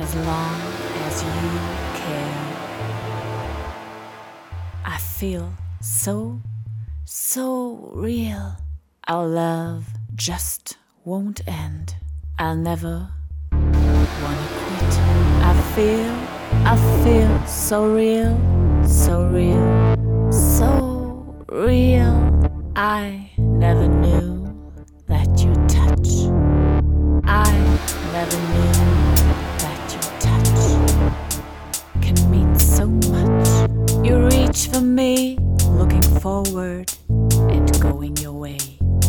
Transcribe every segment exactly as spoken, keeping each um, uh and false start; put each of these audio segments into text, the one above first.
as long as you care. I feel so, so real. Our love just won't end. I'll never wanna quit. I feel, I feel so real, so real, so real. I never knew that your touch, I never knew that your touch can mean so much. You reach for me, looking forward and going your way.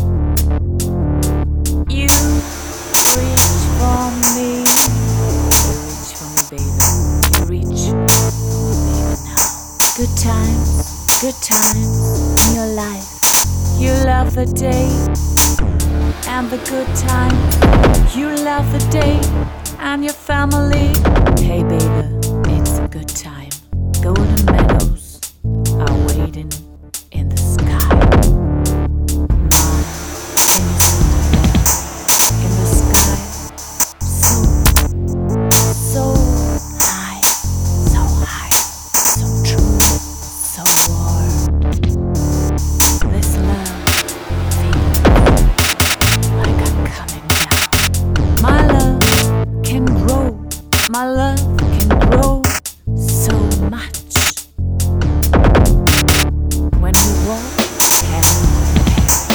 You reach for me, you reach for me, baby. You reach for me, baby, now. Good times, good times in your life. You love the day and the good times. You love the day and your family. Hey baby, it's a good time. Golden meadows are waiting in the sky. My innocent love in the sky. So, so high, so high, so true, so warm. This love my love can grow so much when we walk hand in hand.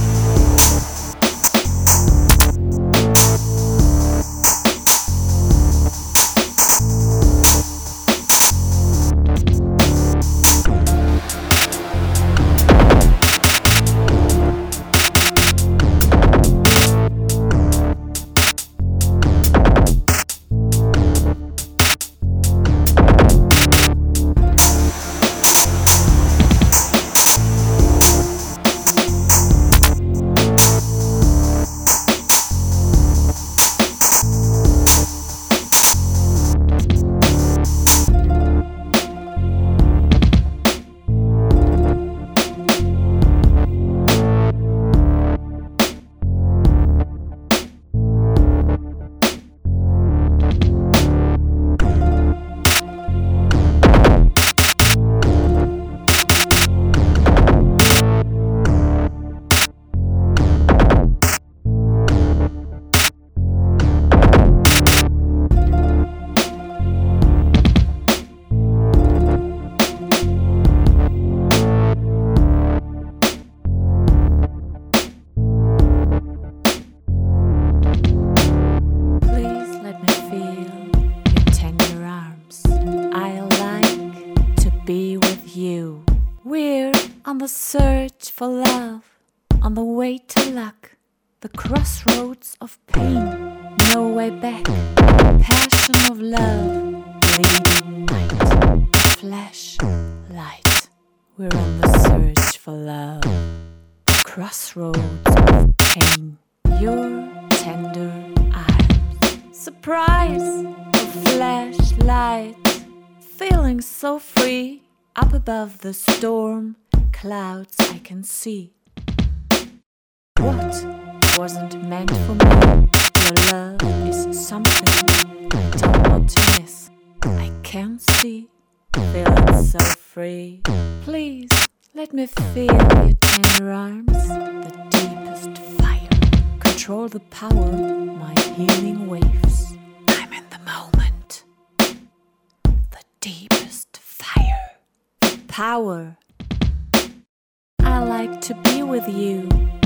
On the search for love, on the way to luck, the crossroads of pain, no way back, passion of love, bleeding night, flash light. We're on the search for love, the crossroads of pain, your tender arms, surprise, a flashlight, feeling so free, up above the storm. Clouds I can see. What wasn't meant for me? Your love is something I don't want to miss. I can see, feeling so free. Please let me feel your tender arms, the deepest fire. Control the power, my healing waves. I'm in the moment. The deepest fire, the power. I like to be with you